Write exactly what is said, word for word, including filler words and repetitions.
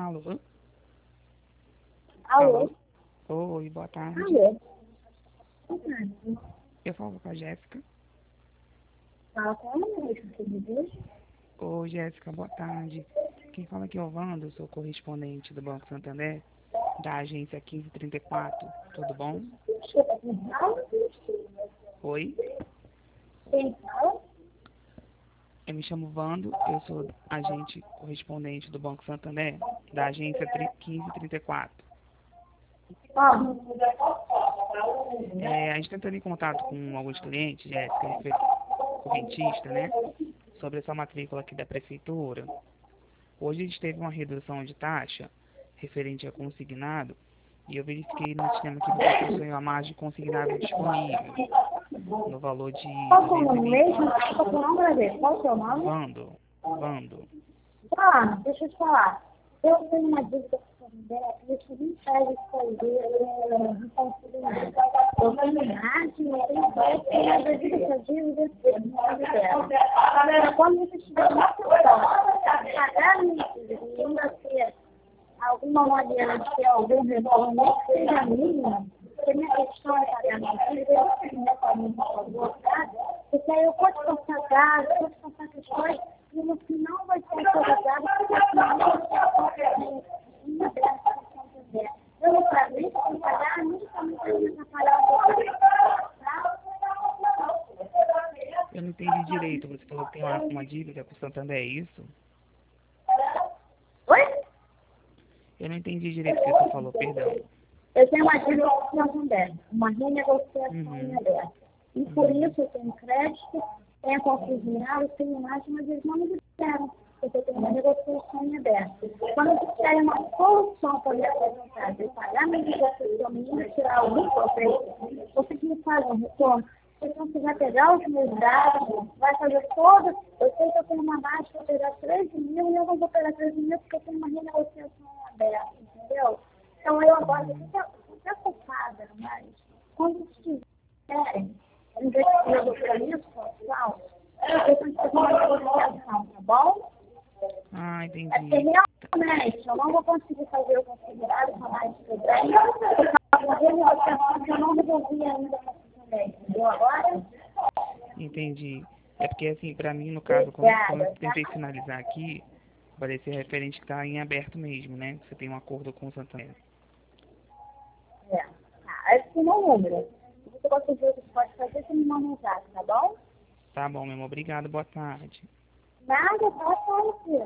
Alô? Alô? Alô? Oi, boa tarde. Alô? Boa tarde. Eu falo com a Jéssica. Fala com ela mesmo, por favor. Oi, Jéssica, boa tarde. Quem fala aqui é o Wando, sou correspondente do Banco Santander, da agência quinze trinta e quatro. Tudo bom? Desculpa, quem fala? Oi? Quem fala? Eu me chamo Wando, eu sou agente correspondente do Banco Santander, da agência quinze trinta e quatro. Ó, É, a gente está entrando em contato com alguns clientes, Jéssica, refer- correntista, né? Sobre essa matrícula aqui da prefeitura. Hoje a gente teve uma redução de taxa referente a consignado e eu verifiquei no sistema que você possui uma margem consignado disponível no valor de qual que é o duzentos e nome vinte. mesmo? Qual que é o nome, prazer? Qual que é o nome? Vando, Vando. Ah, deixa eu te falar. Eu tenho uma dúvida com a mulher, eu queria fazer fazer um consignado. Eu tenho margem, eu tenho pressa, e às vezes essa dívida dela. Quando você estiver na situação, pagar e ainda ter alguma maneira de ter algum retorno, que seja mínimo, porque minha questão é pagar minha dívida, eu tenho minha família, por favor, tá? Porque aí eu posso passar gás, posso passar questões, e no final vai ser autorizado, porque afinal eu tenho uma dessas questões. Eu não paguei, se eu pagar, nunca me tenho que atrapalhar o outro, tá? Eu não entendi direito, você falou que tem uma, uma dívida com o Santander, é isso? Oi? Eu não entendi direito o que você falou, perdão. Eu tenho uma dívida com o Santander, uma renegociação Uhum. em aberto. E por isso eu tenho crédito, tenho consignado, tenho mais, mas eles não me disseram, porque eu tenho uma negociação em aberto. Quando eles querem uma solução para me apresentar, de pagar minha negociação minha e tirar algum proveito, vocês me fazem um retorno. Então você vai pegar os meus dados, vai fazer toda. Eu sei que eu tenho uma margem para pegar treze mil e eu não vou pegar treze mil porque eu tenho uma renegociação em aberto, entendeu? Então eu agora fico preocupada, mas quando eles quiserem investigador para isso, pessoal, eu tenho que fazer uma negociação, tá bom? Ah, É porque entendi. realmente eu não vou conseguir fazer o considerado com mais de dez, por causa da renegociação que eu não resolvi ainda com o entendeu agora? Entendi. É porque, assim, pra mim, no caso, como, como eu Obrigada, tentei tá? finalizar aqui, vai ser referente que tá em aberto mesmo, né? Você tem um acordo com o Santander. É. Tá, esse é o meu número. Se você conseguir o que você pode fazer, você me manda um zap, tá bom? Tá bom, meu amor. Obrigado. Boa tarde. Nada, boa tarde.